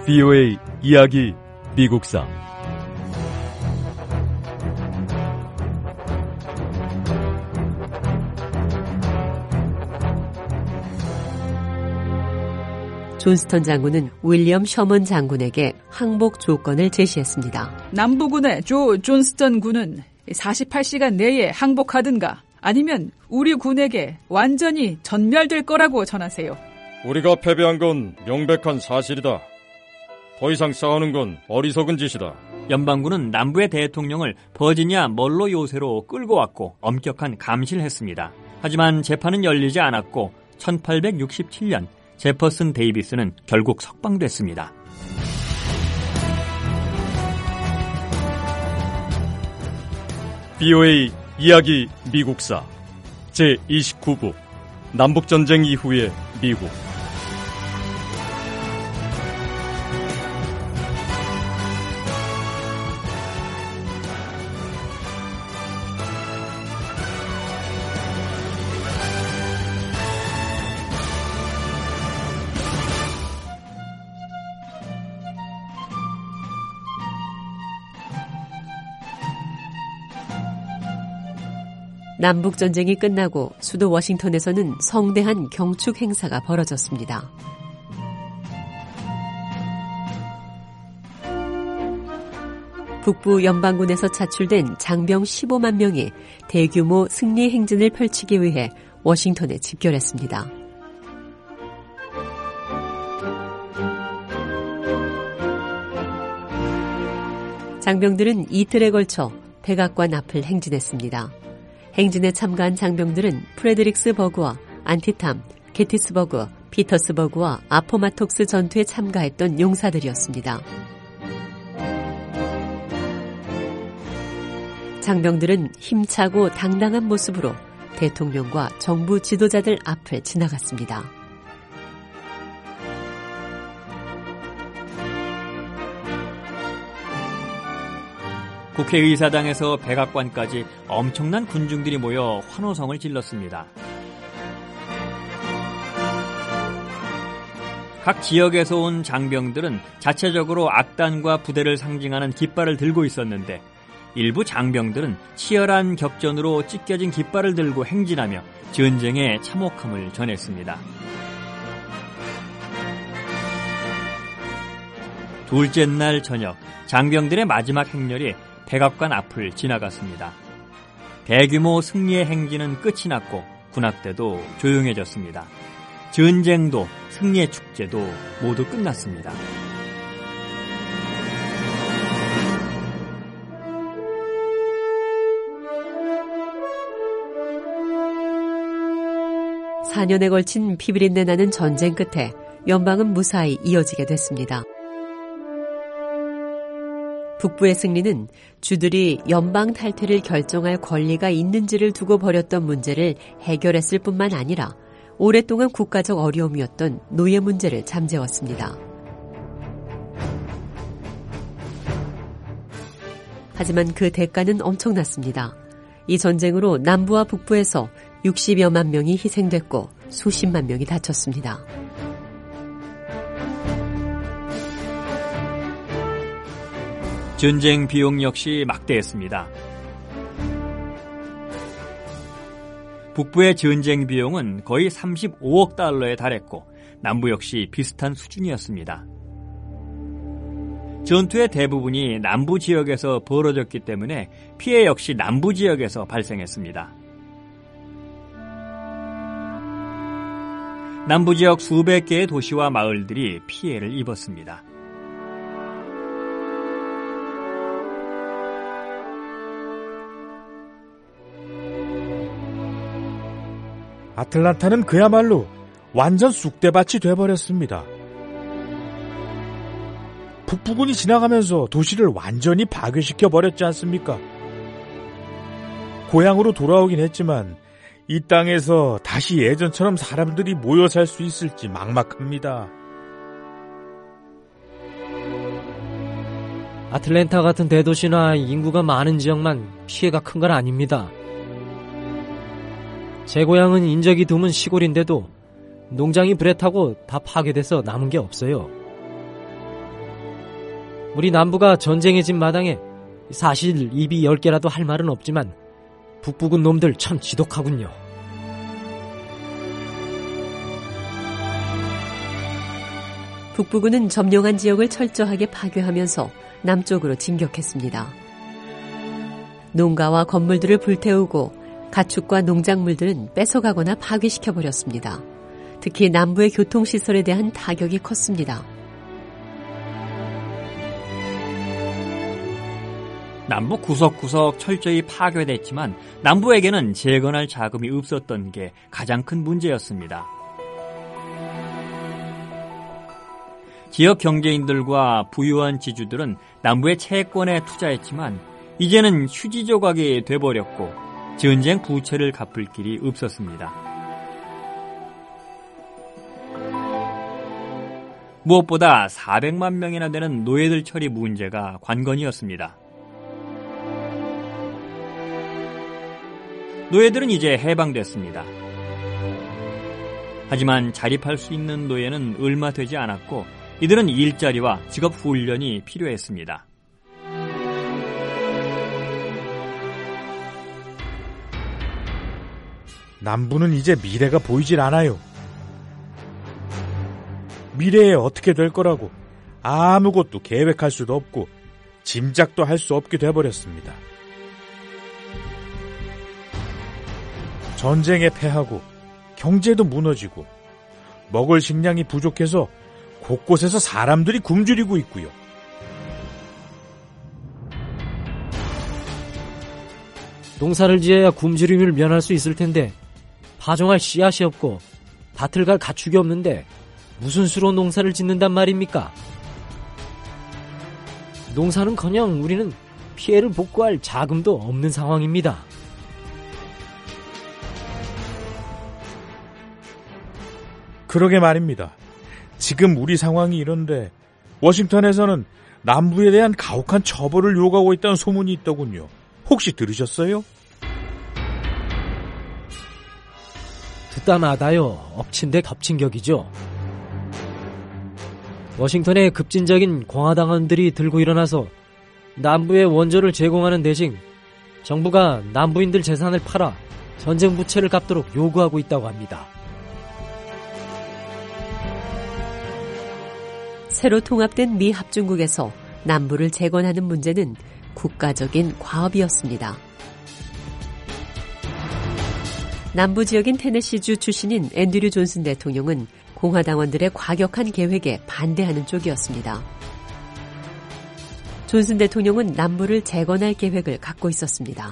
VOA 이야기 미국사. 존스턴 장군은 윌리엄 셔먼 장군에게 항복 조건을 제시했습니다. 남부군의 조 존스턴 군은 48시간 내에 항복하든가 아니면 우리 군에게 완전히 전멸될 거라고 전하세요. 우리가 패배한 건 명백한 사실이다. 더 이상 싸우는 건 어리석은 짓이다. 연방군은 남부의 대통령을 버지니아 멀로 요새로 끌고 왔고 엄격한 감시를 했습니다. 하지만 재판은 열리지 않았고 1867년 제퍼슨 데이비스는 결국 석방됐습니다. VOA 이야기 미국사 제29부 남북전쟁 이후의 미국. 남북전쟁이 끝나고 수도 워싱턴에서는 성대한 경축 행사가 벌어졌습니다. 북부 연방군에서 차출된 장병 15만 명이 대규모 승리 행진을 펼치기 위해 워싱턴에 집결했습니다. 장병들은 이틀에 걸쳐 백악관 앞을 행진했습니다. 행진에 참가한 장병들은 프레드릭스 버그와 안티탐, 게티스버그, 피터스버그와 아포마톡스 전투에 참가했던 용사들이었습니다. 장병들은 힘차고 당당한 모습으로 대통령과 정부 지도자들 앞을 지나갔습니다. 국회의사당에서 백악관까지 엄청난 군중들이 모여 환호성을 질렀습니다. 각 지역에서 온 장병들은 자체적으로 악단과 부대를 상징하는 깃발을 들고 있었는데 일부 장병들은 치열한 격전으로 찢겨진 깃발을 들고 행진하며 전쟁의 참혹함을 전했습니다. 둘째 날 저녁, 장병들의 마지막 행렬이 백악관 앞을 지나갔습니다. 대규모 승리의 행진은 끝이 났고 군악대도 조용해졌습니다. 전쟁도 승리의 축제도 모두 끝났습니다. (4년에) 걸친 피비린내 나는 전쟁 끝에 연방은 무사히 이어지게 됐습니다. 북부의 승리는 주들이 연방 탈퇴를 결정할 권리가 있는지를 두고 벌였던 문제를 해결했을 뿐만 아니라 오랫동안 국가적 어려움이었던 노예 문제를 잠재웠습니다. 하지만 그 대가는 엄청났습니다. 이 전쟁으로 남부와 북부에서 60여만 명이 희생됐고 수십만 명이 다쳤습니다. 전쟁 비용 역시 막대했습니다. 북부의 전쟁 비용은 거의 35억 달러에 달했고 남부 역시 비슷한 수준이었습니다. 전투의 대부분이 남부 지역에서 벌어졌기 때문에 피해 역시 남부 지역에서 발생했습니다. 남부 지역 수백 개의 도시와 마을들이 피해를 입었습니다. 아틀란타는 그야말로 완전 쑥대밭이 돼버렸습니다. 북부군이 지나가면서 도시를 완전히 파괴시켜버렸지 않습니까? 고향으로 돌아오긴 했지만 이 땅에서 다시 예전처럼 사람들이 모여 살 수 있을지 막막합니다. 아틀랜타 같은 대도시나 인구가 많은 지역만 피해가 큰 건 아닙니다. 제 고향은 인적이 드문 시골인데도 농장이 불에 타고 다 파괴돼서 남은 게 없어요. 우리 남부가 전쟁의 진 마당에 사실 입이 10개라도 할 말은 없지만 북부군 놈들 참 지독하군요. 북부군은 점령한 지역을 철저하게 파괴하면서 남쪽으로 진격했습니다. 농가와 건물들을 불태우고 가축과 농작물들은 뺏어가거나 파괴시켜버렸습니다. 특히 남부의 교통시설에 대한 타격이 컸습니다. 남부 구석구석 철저히 파괴됐지만 남부에게는 재건할 자금이 없었던 게 가장 큰 문제였습니다. 지역 경제인들과 부유한 지주들은 남부의 채권에 투자했지만 이제는 휴지 조각이 돼버렸고 전쟁 부채를 갚을 길이 없었습니다. 무엇보다 400만 명이나 되는 노예들 처리 문제가 관건이었습니다. 노예들은 이제 해방됐습니다. 하지만 자립할 수 있는 노예는 얼마 되지 않았고 이들은 일자리와 직업 훈련이 필요했습니다. 남부는 이제 미래가 보이질 않아요. 미래에 어떻게 될 거라고 아무것도 계획할 수도 없고 짐작도 할 수 없게 돼버렸습니다. 전쟁에 패하고 경제도 무너지고 먹을 식량이 부족해서 곳곳에서 사람들이 굶주리고 있고요. 농사를 지어야 굶주림을 면할 수 있을 텐데 파종할 씨앗이 없고 밭을 갈 가축이 없는데 무슨 수로 농사를 짓는단 말입니까? 농사는커녕 우리는 피해를 복구할 자금도 없는 상황입니다. 그러게 말입니다. 지금 우리 상황이 이런데 워싱턴에서는 남부에 대한 가혹한 처벌을 요구하고 있다는 소문이 있더군요. 혹시 들으셨어요? 듣다 마다요. 엎친 데 덮친 격이죠. 워싱턴의 급진적인 공화당원들이 들고 일어나서 남부의 원조를 제공하는 대신 정부가 남부인들 재산을 팔아 전쟁 부채를 갚도록 요구하고 있다고 합니다. 새로 통합된 미 합중국에서 남부를 재건하는 문제는 국가적인 과업이었습니다. 남부 지역인 테네시주 출신인 앤드류 존슨 대통령은 공화당원들의 과격한 계획에 반대하는 쪽이었습니다. 존슨 대통령은 남부를 재건할 계획을 갖고 있었습니다.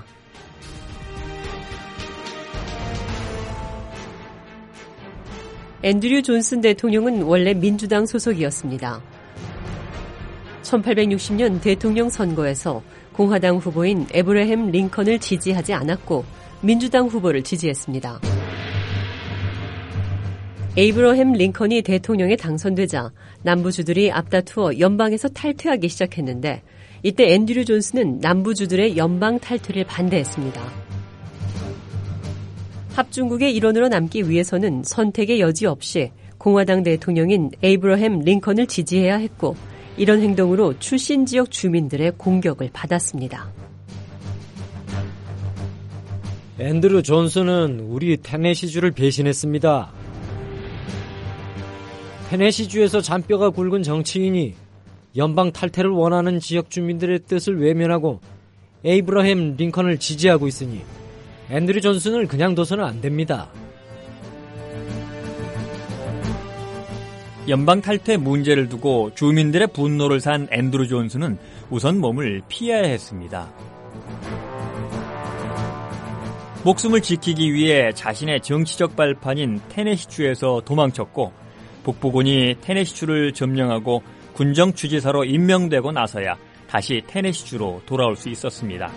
앤드류 존슨 대통령은 원래 민주당 소속이었습니다. 1860년 대통령 선거에서 공화당 후보인 에브러햄 링컨을 지지하지 않았고 민주당 후보를 지지했습니다. 에이브러햄 링컨이 대통령에 당선되자 남부주들이 앞다투어 연방에서 탈퇴하기 시작했는데 이때 앤드류 존슨은 남부주들의 연방 탈퇴를 반대했습니다. 합중국의 일원으로 남기 위해서는 선택의 여지 없이 공화당 대통령인 에이브러햄 링컨을 지지해야 했고 이런 행동으로 출신 지역 주민들의 공격을 받았습니다. 앤드류 존슨은 우리 테네시주를 배신했습니다. 테네시주에서 잔뼈가 굵은 정치인이 연방 탈퇴를 원하는 지역 주민들의 뜻을 외면하고 에이브러햄 링컨을 지지하고 있으니 앤드류 존슨을 그냥 둬서는 안 됩니다. 연방 탈퇴 문제를 두고 주민들의 분노를 산 앤드류 존슨은 우선 몸을 피해야 했습니다. 목숨을 지키기 위해 자신의 정치적 발판인 테네시주에서 도망쳤고 북부군이 테네시주를 점령하고 군정주지사로 임명되고 나서야 다시 테네시주로 돌아올 수 있었습니다.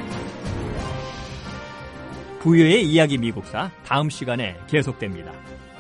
부유의 이야기 미국사 다음 시간에 계속됩니다.